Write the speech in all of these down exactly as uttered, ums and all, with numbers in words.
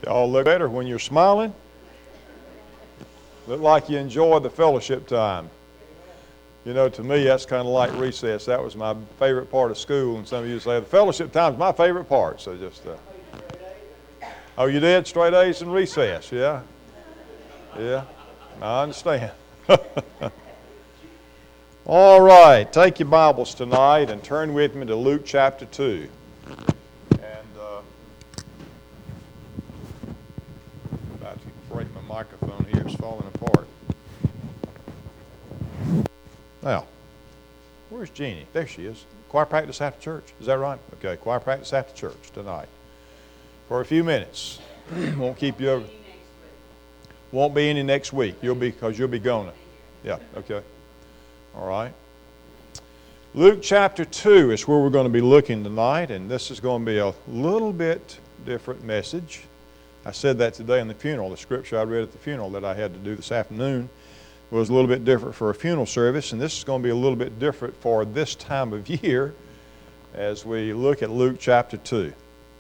Y'all look better when you're smiling. Look like you enjoy the fellowship time. You know, to me, that's kind of like recess. That was my favorite part of school. And some of you say, the fellowship time is my favorite part. So just, uh, oh, you did? Straight A's in recess, yeah? Yeah, I understand. All right, take your Bibles tonight and turn with me to Luke chapter two. And uh, about to break my microphone here. It's falling apart. Now, where's Jeannie? There she is. Choir practice after church. Is that right? Okay, choir practice after church tonight. For a few minutes. Won't keep you over. Won't be any next week. You'll be, because you'll be gone. Yeah, okay. All right. Luke chapter two is where we're going to be looking tonight, and this is going to be a little bit different message. I said that today in the funeral. The scripture I read at the funeral that I had to do this afternoon was a little bit different for a funeral service, and this is going to be a little bit different for this time of year as we look at Luke chapter two.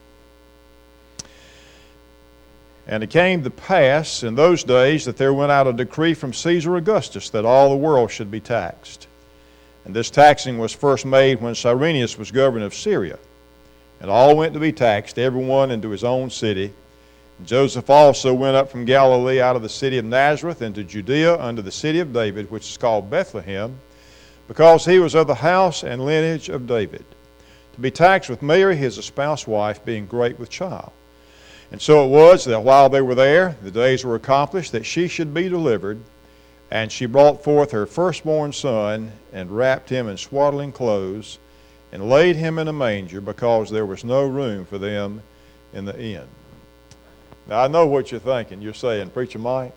And it came to pass in those days that there went out a decree from Caesar Augustus that all the world should be taxed. And this taxing was first made when Cyrenius was governor of Syria. And all went to be taxed, every one into his own city. And Joseph also went up from Galilee out of the city of Nazareth into Judea unto the city of David, which is called Bethlehem, because he was of the house and lineage of David, to be taxed with Mary his espoused wife, being great with child. And so it was that while they were there, the days were accomplished that she should be delivered. And she brought forth her firstborn son, and wrapped him in swaddling clothes, and laid him in a manger, because there was no room for them in the inn. Now I know what you're thinking. You're saying, Preacher Mike?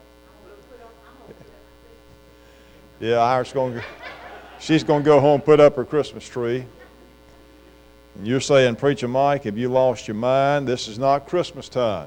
Yeah, Iris going to, she's going to go home and put up her Christmas tree. And you're saying, Preacher Mike, have you lost your mind? This is not Christmas time.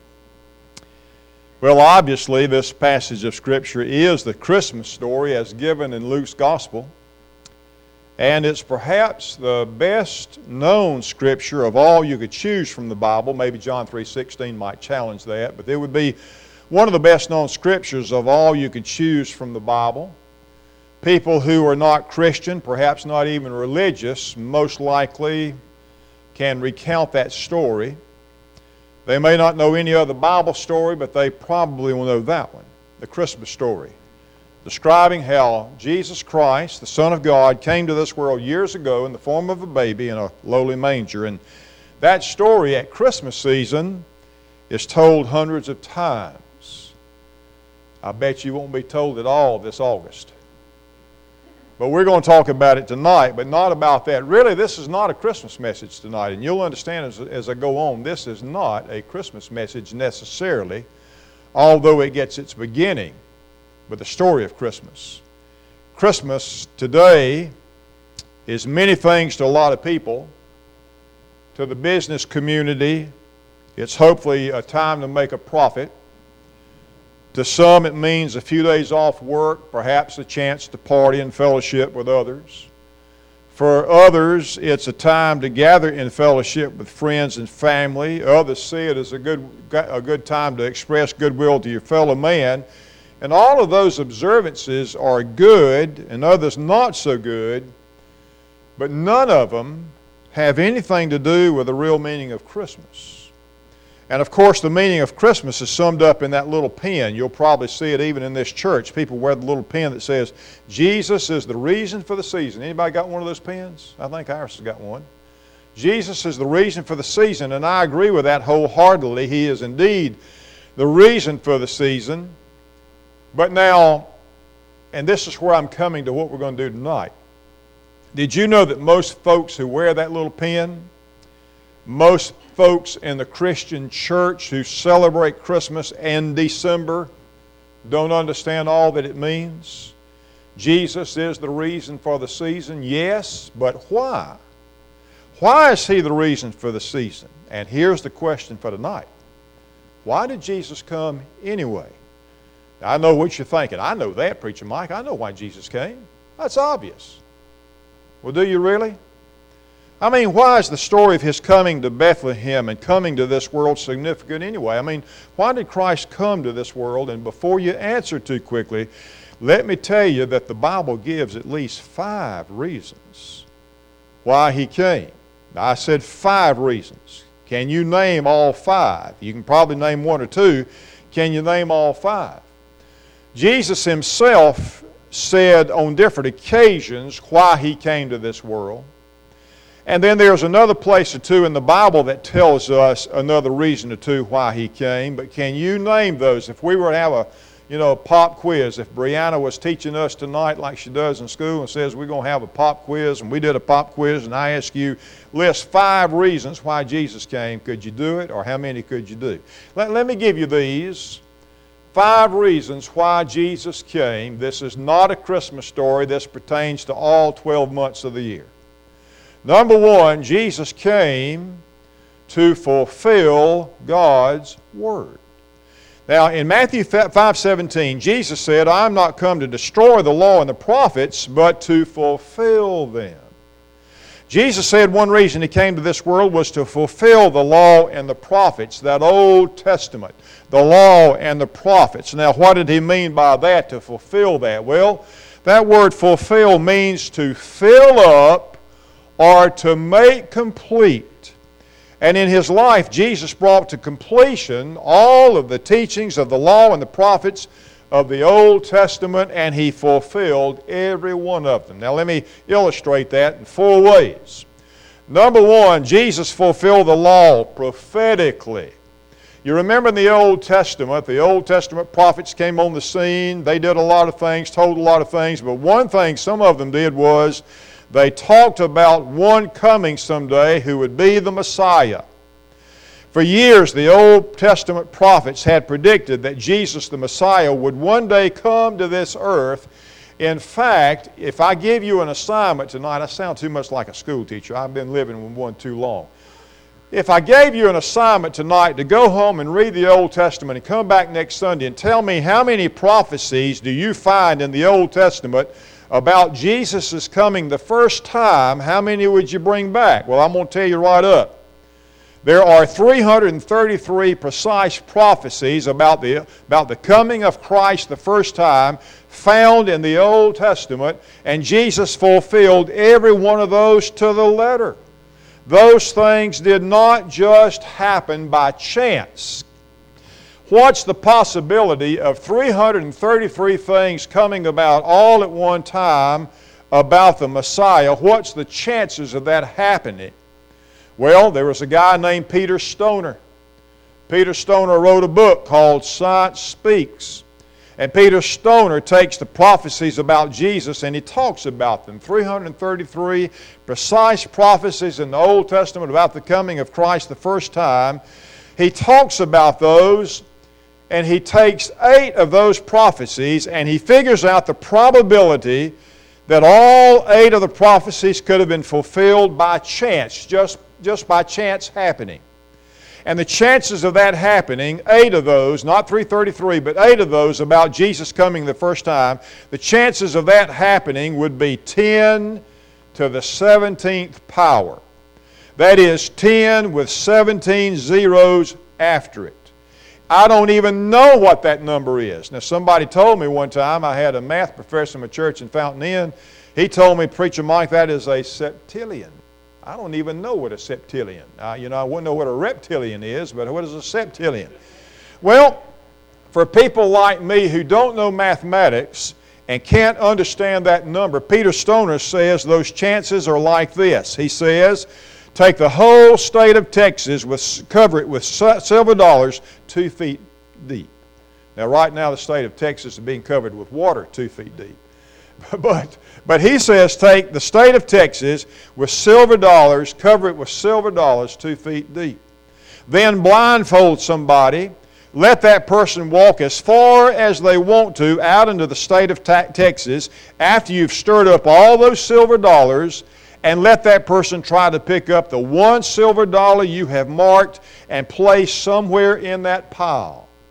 Well, obviously, this passage of Scripture is the Christmas story as given in Luke's Gospel. And it's perhaps the best known Scripture of all you could choose from the Bible. Maybe John three sixteen might challenge that. But it would be one of the best known Scriptures of all you could choose from the Bible. People who are not Christian, perhaps not even religious, most likely can recount that story. They may not know any other Bible story, but they probably will know that one, the Christmas story, describing how Jesus Christ, the Son of God, came to this world years ago in the form of a baby in a lowly manger. And that story at Christmas season is told hundreds of times. I bet you won't be told at all this August. But we're going to talk about it tonight, but not about that. Really, this is not a Christmas message tonight, and you'll understand as, as I go on, this is not a Christmas message necessarily, although it gets its beginning with the story of Christmas. Christmas today is many things to a lot of people. To the business community, it's hopefully a time to make a profit. To some, it means a few days off work, perhaps a chance to party and fellowship with others. For others, it's a time to gather in fellowship with friends and family. Others see it as a good, a good time to express goodwill to your fellow man. And all of those observances are good, and others not so good, but none of them have anything to do with the real meaning of Christmas. And of course, the meaning of Christmas is summed up in that little pen. You'll probably see it even in this church. People wear the little pen that says, Jesus is the reason for the season. Anybody got one of those pens? I think Iris has got one. Jesus is the reason for the season, and I agree with that wholeheartedly. He is indeed the reason for the season. But now, and this is where I'm coming to what we're going to do tonight. Did you know that most folks who wear that little pen, most folks in the Christian church who celebrate Christmas in December don't understand all that it means? Jesus is the reason for the season, yes, but why? Why is He the reason for the season? And here's the question for tonight. Why did Jesus come anyway? Now, I know what you're thinking. I know that, Preacher Mike. I know why Jesus came. That's obvious. Well, do you really? I mean, why is the story of His coming to Bethlehem and coming to this world significant anyway? I mean, why did Christ come to this world? And before you answer too quickly, let me tell you that the Bible gives at least five reasons why He came. Now, I said five reasons. Can you name all five? You can probably name one or two. Can you name all five? Jesus Himself said on different occasions why He came to this world. And then there's another place or two in the Bible that tells us another reason or two why He came. But can you name those? If we were to have a, you know, a pop quiz, if Brianna was teaching us tonight like she does in school and says we're going to have a pop quiz, and we did a pop quiz, and I ask you, list five reasons why Jesus came, could you do it, or how many could you do? Let, let me give you these. Five reasons why Jesus came. This is not a Christmas story. This pertains to all twelve months of the year. Number one, Jesus came to fulfill God's Word. Now, in Matthew five seventeen, Jesus said, I'm not come to destroy the law and the prophets, but to fulfill them. Jesus said one reason He came to this world was to fulfill the law and the prophets, that Old Testament, the law and the prophets. Now, what did He mean by that, to fulfill that? Well, that word fulfill means to fill up or to make complete. And in His life, Jesus brought to completion all of the teachings of the law and the prophets of the Old Testament, and He fulfilled every one of them. Now let me illustrate that in four ways. Number one, Jesus fulfilled the law prophetically. You remember in the Old Testament, the Old Testament prophets came on the scene. They did a lot of things, told a lot of things, but one thing some of them did was they talked about one coming someday who would be the Messiah. For years, the Old Testament prophets had predicted that Jesus the Messiah would one day come to this earth. In fact, if I give you an assignment tonight, I sound too much like a school teacher. I've been living with one too long. If I gave you an assignment tonight to go home and read the Old Testament and come back next Sunday and tell me how many prophecies do you find in the Old Testament about Jesus' coming the first time, how many would you bring back? Well, I'm going to tell you right up. There are three hundred thirty-three precise prophecies about the, about the coming of Christ the first time found in the Old Testament, and Jesus fulfilled every one of those to the letter. Those things did not just happen by chance. What's the possibility of three hundred thirty-three things coming about all at one time about the Messiah? What's the chances of that happening? Well, there was a guy named Peter Stoner. Peter Stoner wrote a book called Science Speaks. And Peter Stoner takes the prophecies about Jesus and he talks about them. three hundred thirty-three precise prophecies in the Old Testament about the coming of Christ the first time. He talks about those, and he takes eight of those prophecies and he figures out the probability that all eight of the prophecies could have been fulfilled by chance, just, just by chance happening. And the chances of that happening, eight of those, not three hundred thirty-three, but eight of those about Jesus coming the first time, the chances of that happening would be ten to the seventeenth power. That is ten with seventeen zeros after it. I don't even know what that number is. Now, somebody told me one time, I had a math professor in my church in Fountain Inn. He told me, Preacher Mike, that is a septillion. I don't even know what a septillion. Uh, you know, I wouldn't know what a reptilian is, but what is a septillion? Well, for people like me who don't know mathematics and can't understand that number, Peter Stoner says those chances are like this. He says, take the whole state of Texas, with, cover it with silver dollars two feet deep. Now, right now, the state of Texas is being covered with water two feet deep. But, but he says take the state of Texas with silver dollars, cover it with silver dollars two feet deep. Then blindfold somebody, let that person walk as far as they want to out into the state of ta- Texas after you've stirred up all those silver dollars, and let that person try to pick up the one silver dollar you have marked and place somewhere in that pile.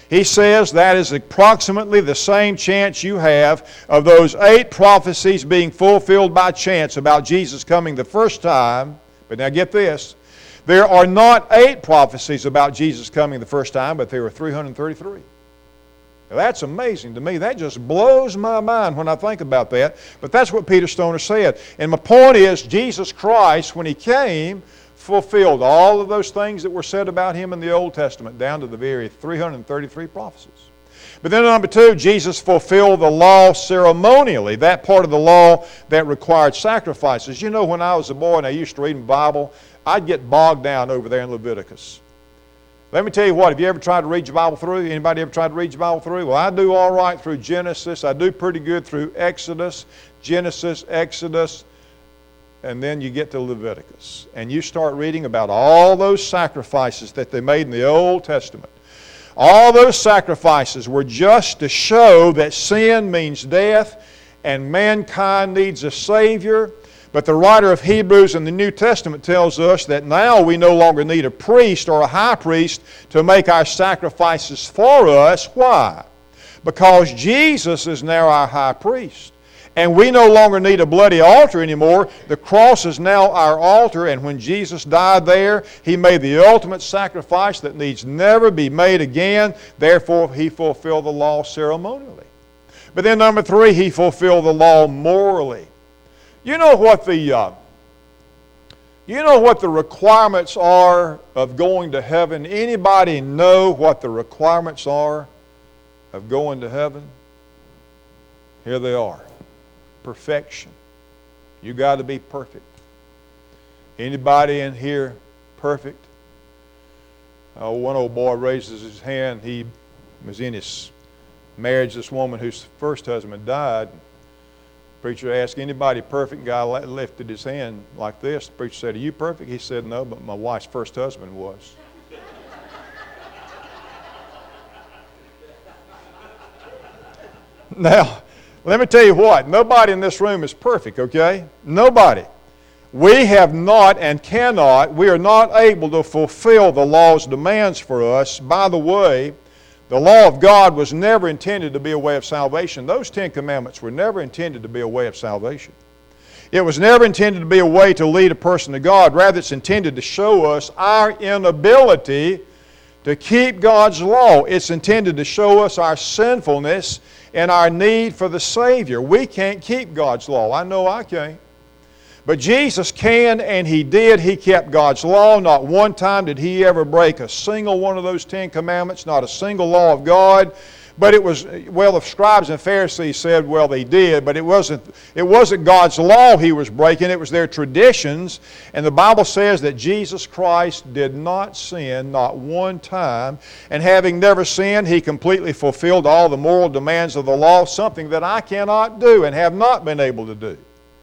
He says that is approximately the same chance you have of those eight prophecies being fulfilled by chance about Jesus coming the first time. But now get this. There are not eight prophecies about Jesus coming the first time, but there are three hundred thirty-three. Now that's amazing to me. That just blows my mind when I think about that. But that's what Peter Stoner said. And my point is, Jesus Christ, when He came, fulfilled all of those things that were said about Him in the Old Testament, down to the very three hundred thirty-three prophecies. But then number two, Jesus fulfilled the law ceremonially, that part of the law that required sacrifices. You know, when I was a boy and I used to read the Bible, I'd get bogged down over there in Leviticus. Let me tell you what, have you ever tried to read your Bible through? Anybody ever tried to read your Bible through? Well, I do all right through Genesis. I do pretty good through Exodus, Genesis, Exodus, and then you get to Leviticus. And you start reading about all those sacrifices that they made in the Old Testament. All those sacrifices were just to show that sin means death and mankind needs a Savior. But the writer of Hebrews in the New Testament tells us that now we no longer need a priest or a high priest to make our sacrifices for us. Why? Because Jesus is now our high priest. And we no longer need a bloody altar anymore. The cross is now our altar, and when Jesus died there, He made the ultimate sacrifice that needs never be made again. Therefore, He fulfilled the law ceremonially. But then number three, He fulfilled the law morally. You know what the uh, you know what the requirements are of going to heaven? Anybody know what the requirements are of going to heaven? Here they are. Perfection. You got to be perfect. Anybody in here perfect? Uh, one old boy raises his hand. He was in his marriage, this woman whose first husband died. The preacher asked, anybody perfect? The guy lifted his hand like this. The preacher said, are you perfect? He said, no, but my wife's first husband was. Now, let me tell you what, nobody in this room is perfect, okay? Nobody. We have not and cannot, we are not able to fulfill the law's demands for us. By the way, the law of God was never intended to be a way of salvation. Those Ten Commandments were never intended to be a way of salvation. It was never intended to be a way to lead a person to God. Rather, it's intended to show us our inability to keep God's law. It's intended to show us our sinfulness and our need for the Savior. We can't keep God's law. I know I can't. But Jesus can, and He did. He kept God's law. Not one time did He ever break a single one of those Ten Commandments, not a single law of God. But it was, well, the scribes and Pharisees said, well, they did, but it wasn't, it wasn't God's law He was breaking, it was their traditions. And the Bible says that Jesus Christ did not sin, not one time. And having never sinned, He completely fulfilled all the moral demands of the law, something that I cannot do and have not been able to do.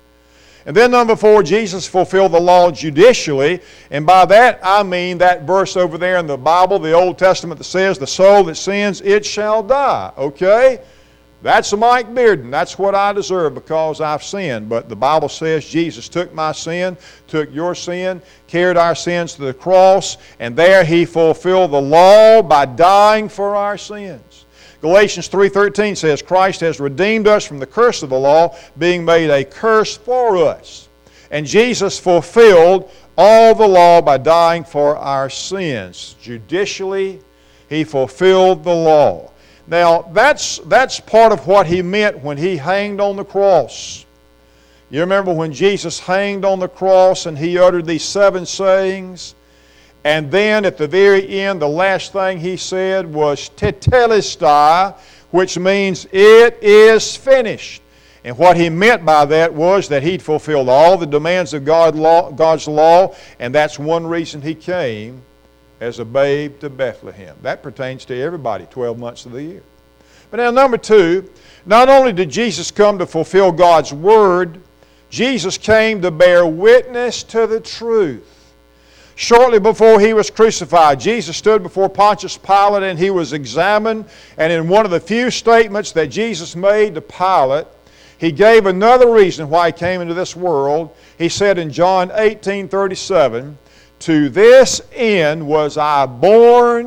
And then number four, Jesus fulfilled the law judicially. And by that I mean that verse over there in the Bible, the Old Testament, that says, the soul that sins, it shall die. Okay? That's Mike Bearden. That's what I deserve because I've sinned. But the Bible says Jesus took my sin, took your sin, carried our sins to the cross, and there He fulfilled the law by dying for our sins. Galatians three thirteen says, Christ has redeemed us from the curse of the law, being made a curse for us. And Jesus fulfilled all the law by dying for our sins. Judicially, He fulfilled the law. Now, that's, that's part of what He meant when He hanged on the cross. You remember when Jesus hanged on the cross and He uttered these seven sayings? And then at the very end, the last thing He said was tetelestai, which means it is finished. And what He meant by that was that He'd fulfilled all the demands of God law, God's law, and that's one reason He came as a babe to Bethlehem. That pertains to everybody, twelve months of the year. But now number two, not only did Jesus come to fulfill God's Word, Jesus came to bear witness to the truth. Shortly before He was crucified, Jesus stood before Pontius Pilate and He was examined. And in one of the few statements that Jesus made to Pilate, He gave another reason why He came into this world. He said in John eighteen thirty-seven, to this end was I born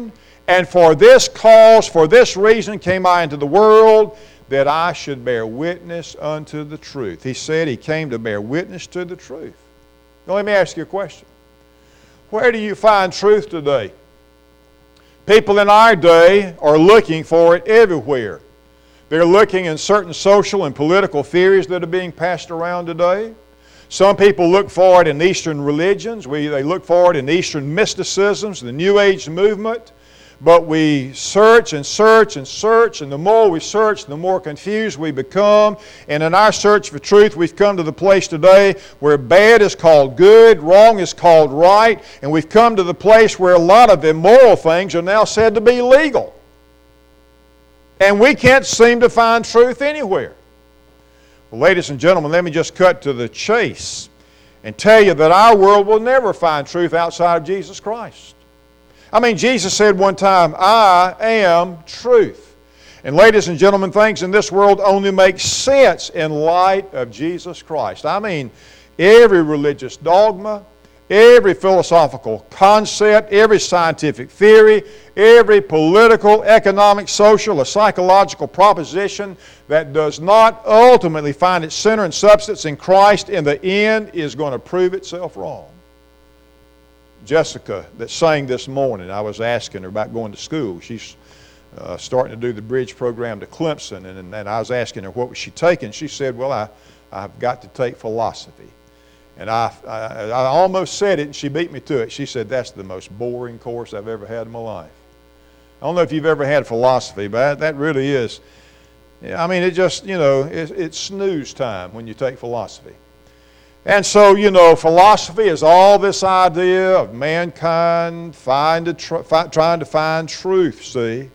And for this cause, for this reason came I into the world, that I should bear witness unto the truth. He said he came to bear witness to the truth. Now let me ask you a question. Where do you find truth today? People in our day are looking for it everywhere. They're looking in certain social and political theories that are being passed around today. Some people look for it in Eastern religions. We, they look for it in Eastern mysticisms, the New Age movement. But we search and search and search, and the more we search, the more confused we become. And in our search for truth, we've come to the place today where bad is called good, wrong is called right, and we've come to the place where a lot of immoral things are now said to be legal. And we can't seem to find truth anywhere. Well, ladies and gentlemen, let me just cut to the chase and tell you that our world will never find truth outside of Jesus Christ. I mean, Jesus said one time, I am truth. And ladies and gentlemen, things in this world only make sense in light of Jesus Christ. I mean, every religious dogma, every philosophical concept, every scientific theory, every political, economic, social, or psychological proposition that does not ultimately find its center and substance in Christ in the end is going to prove itself wrong. Jessica that sang this morning, I was asking her about going to school. She's uh, starting to do the bridge program to Clemson, and, and I was asking her what was she taking. She said, well, I, I've got to take philosophy. And I, I, I almost said it, and she beat me to it. She said, that's the most boring course I've ever had in my life. I don't know if you've ever had philosophy, but that really is, I mean, it just, you know, it, it's snooze time when you take philosophy. And so, you know, philosophy is all this idea of mankind find a tr- fi- trying to find truth, see?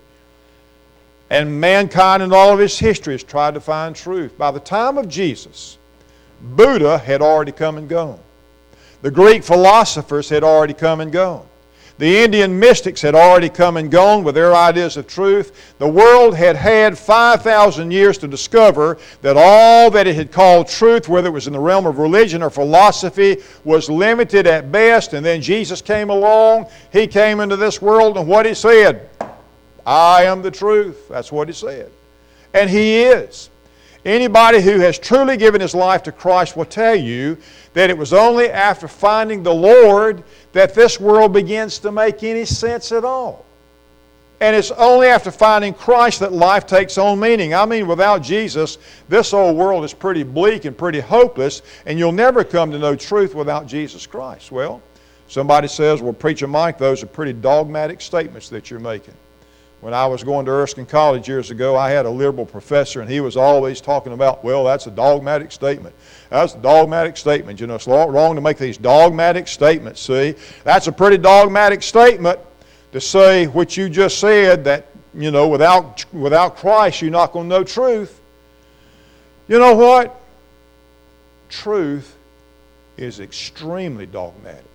And mankind in all of its history has tried to find truth. By the time of Jesus, Buddha had already come and gone. The Greek philosophers had already come and gone. The Indian mystics had already come and gone with their ideas of truth. The world had had five thousand years to discover that all that it had called truth, whether it was in the realm of religion or philosophy, was limited at best. And then Jesus came along. He came into this world, and what He said? I am the truth. That's what He said. And He is. Anybody who has truly given his life to Christ will tell you that it was only after finding the Lord that this world begins to make any sense at all. And it's only after finding Christ that life takes on meaning. I mean, without Jesus, this old world is pretty bleak and pretty hopeless, and you'll never come to know truth without Jesus Christ. Well, somebody says, well, Preacher Mike, those are pretty dogmatic statements that you're making. When I was going to Erskine College years ago, I had a liberal professor, and he was always talking about, well, that's a dogmatic statement. That's a dogmatic statement. You know, it's wrong to make these dogmatic statements, see? That's a pretty dogmatic statement to say what you just said, that, you know, without, without Christ, you're not going to know truth. You know what? Truth is extremely dogmatic.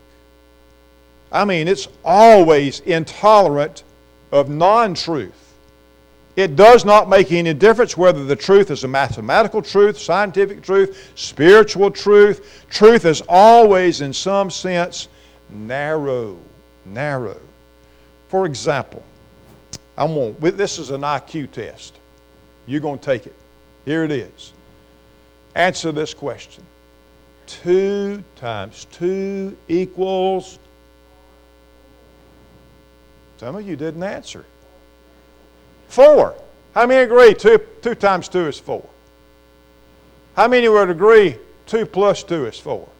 I mean, it's always intolerant of non-truth. It does not make any difference whether the truth is a mathematical truth, scientific truth, spiritual truth. Truth is always, in some sense, narrow. Narrow. For example, I'm going, this is an I Q test. You're going to take it. Here it is. Answer this question. Two times two equals... Some of you didn't answer. Four. How many agree two, two times two is four? How many would agree two plus two is four?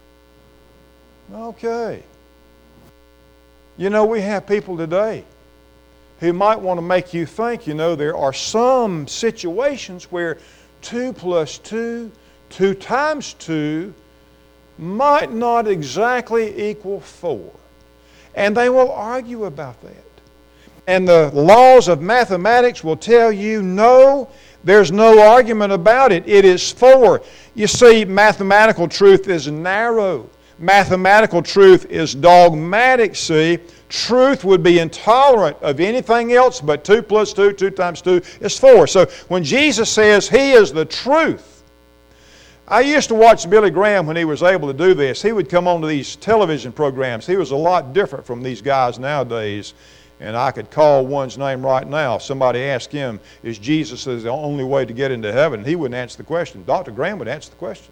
Okay. You know, we have people today who might want to make you think, you know, there are some situations where two plus two, two times two, might not exactly equal four. And they will argue about that. And the laws of mathematics will tell you, no, there's no argument about it. It is four. You see, mathematical truth is narrow. Mathematical truth is dogmatic, see. Truth would be intolerant of anything else but two plus two, two times two is four. So when Jesus says He is the truth, I used to watch Billy Graham when he was able to do this. He would come on to these television programs. He was a lot different from these guys nowadays. And I could call one's name right now. If somebody asked him, is Jesus the only way to get into heaven? He wouldn't answer the question. Doctor Graham would answer the question.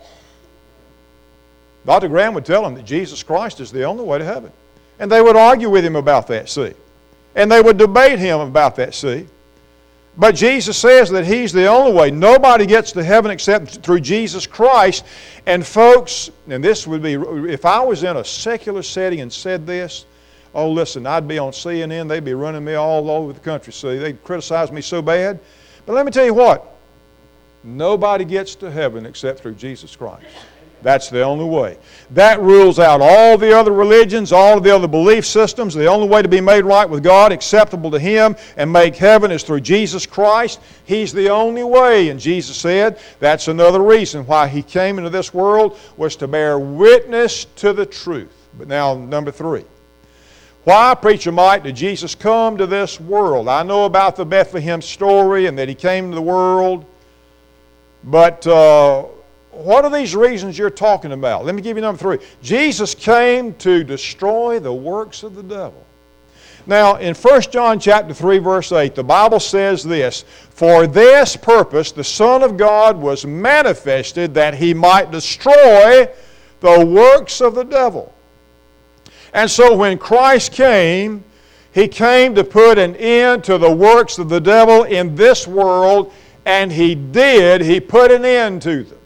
Doctor Graham would tell him that Jesus Christ is the only way to heaven. And they would argue with him about that, see. And they would debate him about that, see. But Jesus says that He's the only way. Nobody gets to heaven except through Jesus Christ. And folks, and this would be, if I was in a secular setting and said this, oh, listen, I'd be on C N N. They'd be running me all over the country. See, they'd criticize me so bad. But let me tell you what. Nobody gets to heaven except through Jesus Christ. That's the only way. That rules out all the other religions, all of the other belief systems. The only way to be made right with God, acceptable to Him, and make heaven is through Jesus Christ. He's the only way. And Jesus said that's another reason why He came into this world, was to bear witness to the truth. But now, number three. Why, Preacher Mike, did Jesus come to this world? I know about the Bethlehem story and that He came to the world. But uh, what are these reasons you're talking about? Let me give you number three. Jesus came to destroy the works of the devil. Now, in First John chapter three, verse eight, the Bible says this, for this purpose the Son of God was manifested that He might destroy the works of the devil. And so when Christ came, He came to put an end to the works of the devil in this world, and He did. He put an end to them.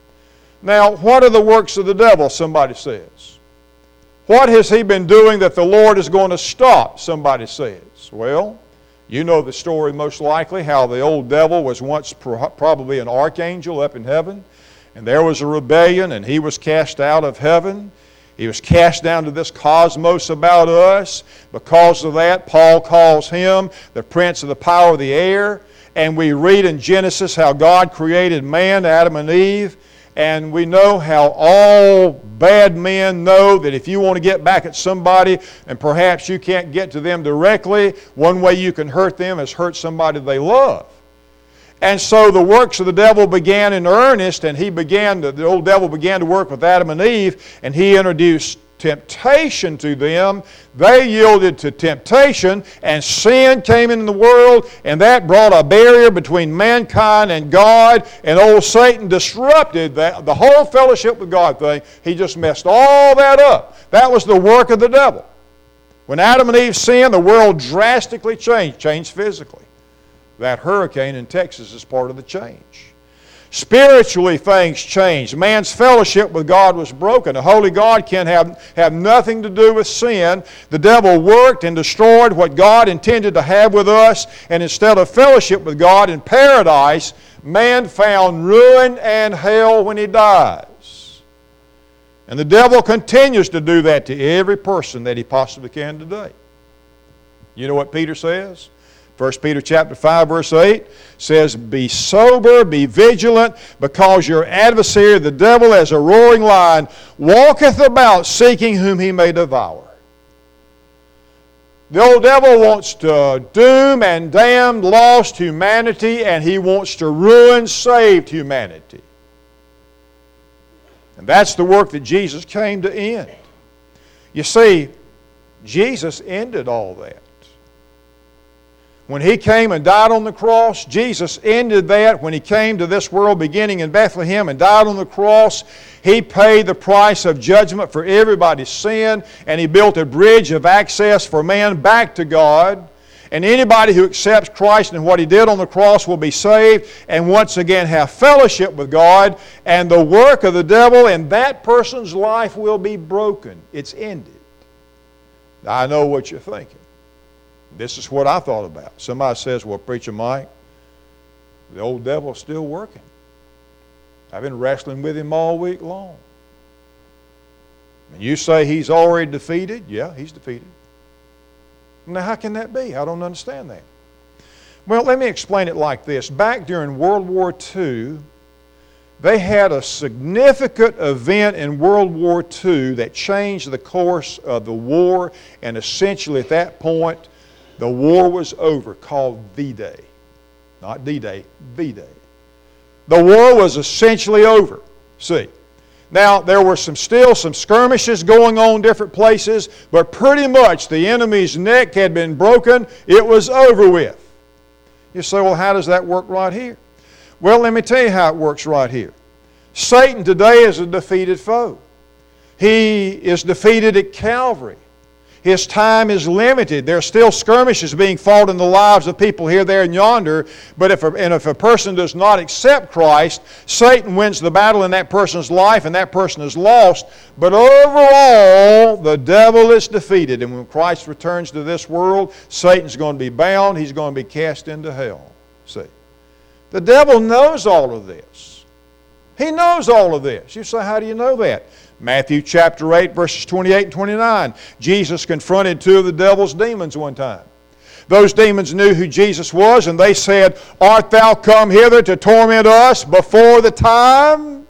Now, what are the works of the devil, somebody says? What has he been doing that the Lord is going to stop, somebody says? Well, you know the story most likely, how the old devil was once probably an archangel up in heaven, and there was a rebellion, and he was cast out of heaven. He was cast down to this cosmos about us. Because of that, Paul calls him the prince of the power of the air. And we read in Genesis how God created man, Adam and Eve. And we know how all bad men know that if you want to get back at somebody and perhaps you can't get to them directly, one way you can hurt them is hurt somebody they love. And so the works of the devil began in earnest, and he began to, the old devil began to work with Adam and Eve, and he introduced temptation to them. They yielded to temptation, and sin came into the world, and that brought a barrier between mankind and God, and old Satan disrupted that, the whole fellowship with God thing. He just messed all that up. That was the work of the devil. When Adam and Eve sinned, the world drastically changed, changed physically. That hurricane in Texas is part of the change. Spiritually, things changed. Man's fellowship with God was broken. A holy God can have, have nothing to do with sin. The devil worked and destroyed what God intended to have with us, and instead of fellowship with God in paradise, man found ruin and hell when he dies. And the devil continues to do that to every person that he possibly can today. You know what Peter says? First Peter chapter five, verse eight says, be sober, be vigilant, because your adversary, the devil, as a roaring lion, walketh about seeking whom he may devour. The old devil wants to doom and damn lost humanity, and he wants to ruin saved humanity. And that's the work that Jesus came to end. You see, Jesus ended all that. When He came and died on the cross, Jesus ended that when He came to this world beginning in Bethlehem and died on the cross. He paid the price of judgment for everybody's sin, and He built a bridge of access for man back to God. And anybody who accepts Christ and what He did on the cross will be saved and once again have fellowship with God, and the work of the devil in that person's life will be broken. It's ended. Now, I know what you're thinking. This is what I thought about. Somebody says, well, Preacher Mike, the old devil's still working. I've been wrestling with him all week long. And you say he's already defeated? Yeah, he's defeated. Now, how can that be? I don't understand that. Well, let me explain it like this. Back during World War Two, they had a significant event in World War Two that changed the course of the war, and essentially at that point, the war was over, called V-Day. Not D-Day, V-Day. The war was essentially over. See, Now, there were some still some skirmishes going on different places, but pretty much the enemy's neck had been broken. It was over with. You say, well, how does that work right here? Well, let me tell you how it works right here. Satan today is a defeated foe. He is defeated at Calvary. His time is limited. There are still skirmishes being fought in the lives of people here, there, and yonder. But if a, and if a person does not accept Christ, Satan wins the battle in that person's life, and that person is lost. But overall, the devil is defeated. And when Christ returns to this world, Satan's going to be bound. He's going to be cast into hell. See? The devil knows all of this. He knows all of this. You say, how do you know that? Matthew chapter eight, verses twenty-eight and twenty-nine. Jesus confronted two of the devil's demons one time. Those demons knew who Jesus was, and they said, art thou come hither to torment us before the time?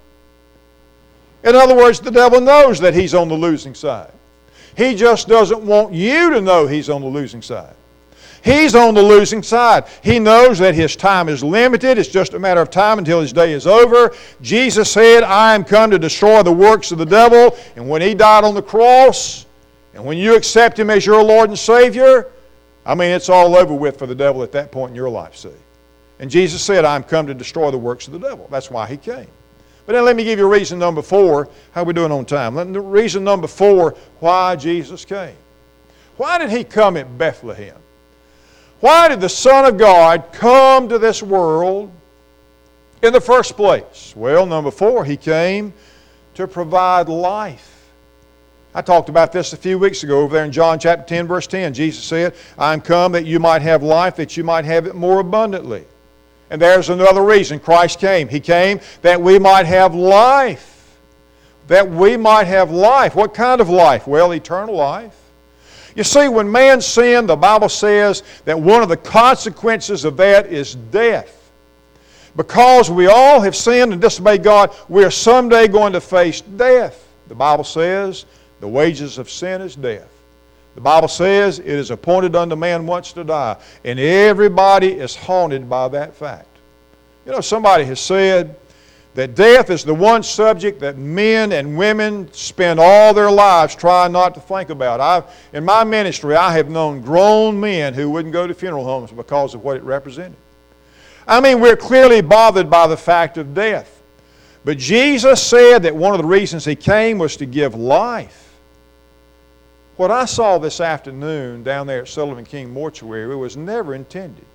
In other words, the devil knows that he's on the losing side. He just doesn't want you to know he's on the losing side. He's on the losing side. He knows that his time is limited. It's just a matter of time until his day is over. Jesus said, I am come to destroy the works of the devil. And when He died on the cross, and when you accept Him as your Lord and Savior, I mean, it's all over with for the devil at that point in your life, see. And Jesus said, I am come to destroy the works of the devil. That's why He came. But then let me give you reason number four. How are we doing on time? Reason number four, why Jesus came. Why did He come at Bethlehem? Why did the Son of God come to this world in the first place? Well, number four, He came to provide life. I talked about this a few weeks ago over there in John chapter ten, verse ten. Jesus said, I am come that you might have life, that you might have it more abundantly. And there's another reason Christ came. He came that we might have life. That we might have life. What kind of life? Well, eternal life. You see, when man sinned, the Bible says that one of the consequences of that is death. Because we all have sinned and disobeyed God, we are someday going to face death. The Bible says the wages of sin is death. The Bible says it is appointed unto man once to die. And everybody is haunted by that fact. You know, somebody has said that death is the one subject that men and women spend all their lives trying not to think about. I've, in my ministry, I have known grown men who wouldn't go to funeral homes because of what it represented. I mean, we're clearly bothered by the fact of death. But Jesus said that one of the reasons He came was to give life. What I saw this afternoon down there at Sullivan King Mortuary was never intended.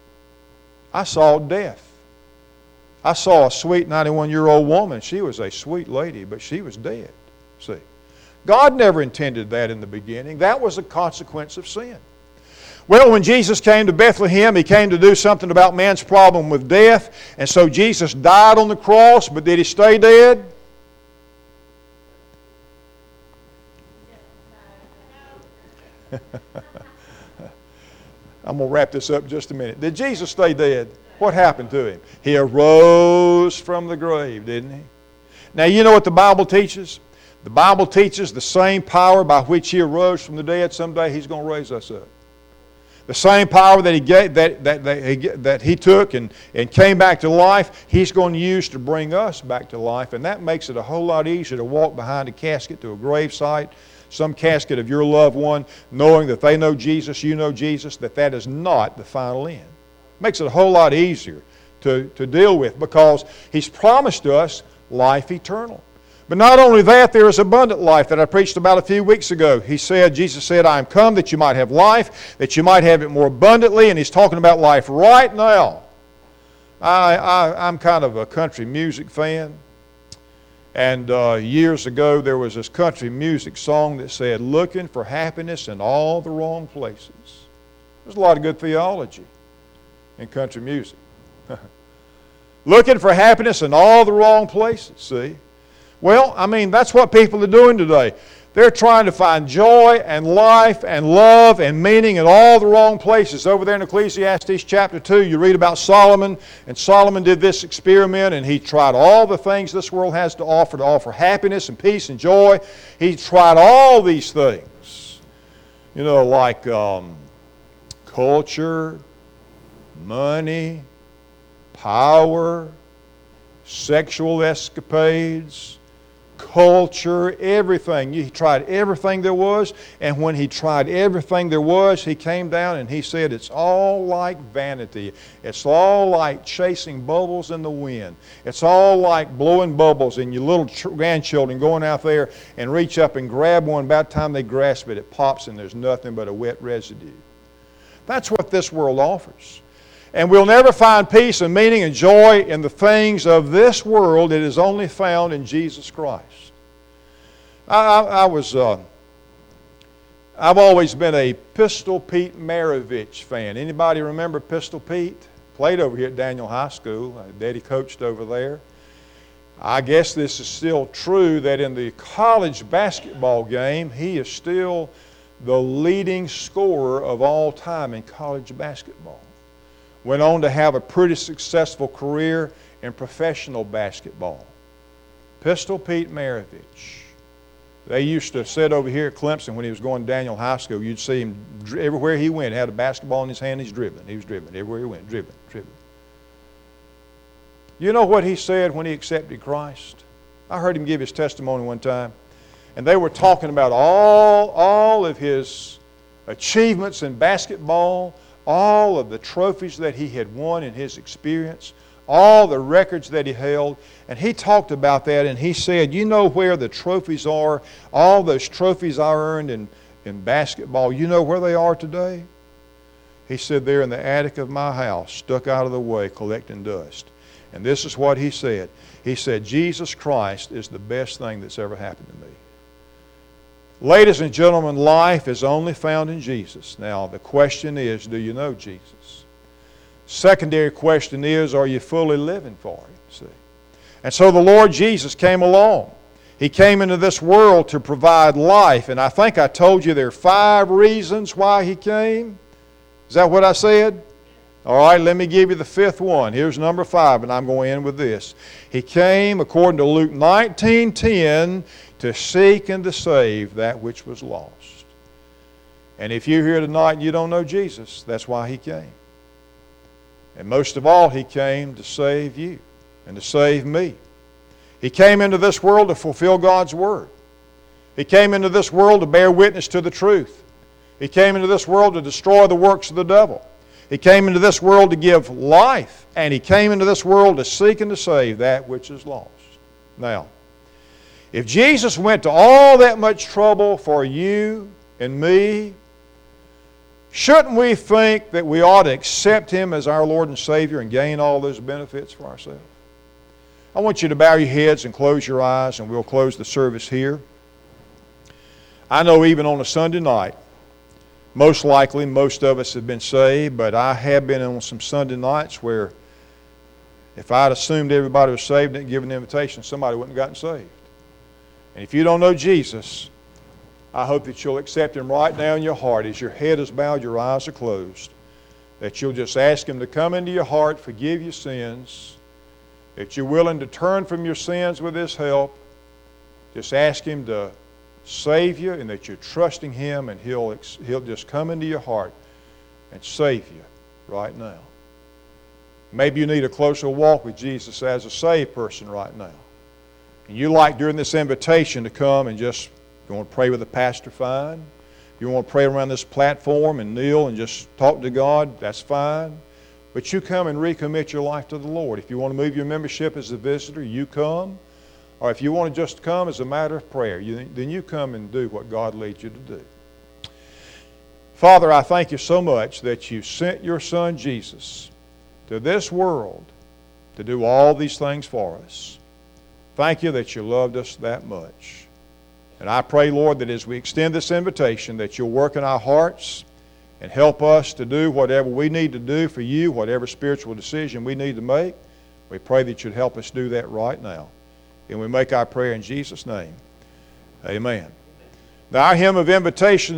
I saw death. I saw a sweet ninety-one-year-old woman. She was a sweet lady, but she was dead. See, God never intended that in the beginning. That was a consequence of sin. Well, when Jesus came to Bethlehem, He came to do something about man's problem with death. And so Jesus died on the cross, but did He stay dead? I'm going to wrap this up in just a minute. Did Jesus stay dead? What happened to Him? He arose from the grave, didn't He? Now, you know what the Bible teaches? The Bible teaches the same power by which He arose from the dead, someday He's going to raise us up. The same power that He gave, that, that, that, he, that he took and, and came back to life, He's going to use to bring us back to life. And that makes it a whole lot easier to walk behind a casket to a grave site, some casket of your loved one, knowing that they know Jesus, you know Jesus, that that is not the final end. Makes it a whole lot easier to, to deal with because He's promised us life eternal. But not only that, there is abundant life that I preached about a few weeks ago. He said, Jesus said, I am come that you might have life, that you might have it more abundantly, and He's talking about life right now. I, I, I'm kind of a country music fan, and uh, years ago there was this country music song that said, looking for happiness in all the wrong places. There's a lot of good theology in country music. Looking for happiness in all the wrong places, see? Well, I mean, that's what people are doing today. They're trying to find joy and life and love and meaning in all the wrong places. Over there in Ecclesiastes chapter two, you read about Solomon, and Solomon did this experiment, and he tried all the things this world has to offer, to offer happiness and peace and joy. He tried all these things, you know, like um, culture, money, power, sexual escapades, culture, everything. He tried everything there was, and when he tried everything there was, he came down and he said, it's all like vanity. It's all like chasing bubbles in the wind. It's all like blowing bubbles and your little ch- grandchildren going out there and reach up and grab one. About the time they grasp it, it pops and there's nothing but a wet residue. That's what this world offers. And we'll never find peace and meaning and joy in the things of this world. It is only found in Jesus Christ. I, I, I was, uh, I've always been a Pistol Pete Maravich fan. Anybody remember Pistol Pete? Played over here at Daniel High School. Daddy coached over there. I guess this is still true that in the college basketball game, he is still the leading scorer of all time in college basketball. Went on to have a pretty successful career in professional basketball. Pistol Pete Maravich. They used to sit over here at Clemson when he was going to Daniel High School. You'd see him everywhere he went. He had a basketball in his hand. He's dribbling. He was dribbling. Everywhere he went, dribbling, dribbling. You know what he said when he accepted Christ? I heard him give his testimony one time. And they were talking about all, all of his achievements in basketball, all of the trophies that he had won in his experience, all the records that he held. And he talked about that and he said, you know where the trophies are, all those trophies I earned in, in basketball, you know where they are today? He said, they're in the attic of my house, stuck out of the way, collecting dust. And this is what he said. He said, Jesus Christ is the best thing that's ever happened to me. Ladies and gentlemen, life is only found in Jesus. Now, the question is, do you know Jesus? Secondary question is, are you fully living for Him? See? And so the Lord Jesus came along. He came into this world to provide life. And I think I told you there are five reasons why He came. Is that what I said? All right, let me give you the fifth one. Here's number five, and I'm going to end with this. He came, according to Luke nineteen ten, to seek and to save that which was lost. And if you're here tonight and you don't know Jesus, that's why He came. And most of all, He came to save you and to save me. He came into this world to fulfill God's Word. He came into this world to bear witness to the truth. He came into this world to destroy the works of the devil. He came into this world to give life, and He came into this world to seek and to save that which is lost. Now, if Jesus went to all that much trouble for you and me, shouldn't we think that we ought to accept Him as our Lord and Savior and gain all those benefits for ourselves? I want you to bow your heads and close your eyes, and we'll close the service here. I know even on a Sunday night, most likely, most of us have been saved, but I have been on some Sunday nights where if I'd assumed everybody was saved and given an invitation, somebody wouldn't have gotten saved. And if you don't know Jesus, I hope that you'll accept Him right now in your heart as your head is bowed, your eyes are closed, that you'll just ask Him to come into your heart, forgive your sins, that you're willing to turn from your sins with His help. Just ask Him to save you, and that you're trusting Him, and He'll, He'll just come into your heart and save you right now. Maybe you need a closer walk with Jesus as a saved person right now. And you like during this invitation to come and just, if you want to pray with the pastor, fine. If you want to pray around this platform and kneel and just talk to God, that's fine. But you come and recommit your life to the Lord. If you want to move your membership as a visitor, you come. Or if you want to just come as a matter of prayer, you, then you come and do what God leads you to do. Father, I thank You so much that You sent Your Son Jesus to this world to do all these things for us. Thank You that You loved us that much. And I pray, Lord, that as we extend this invitation, that You'll work in our hearts and help us to do whatever we need to do for You, whatever spiritual decision we need to make. We pray that You'd help us do that right now. And we make our prayer in Jesus' name. Amen. Now, our hymn of invitation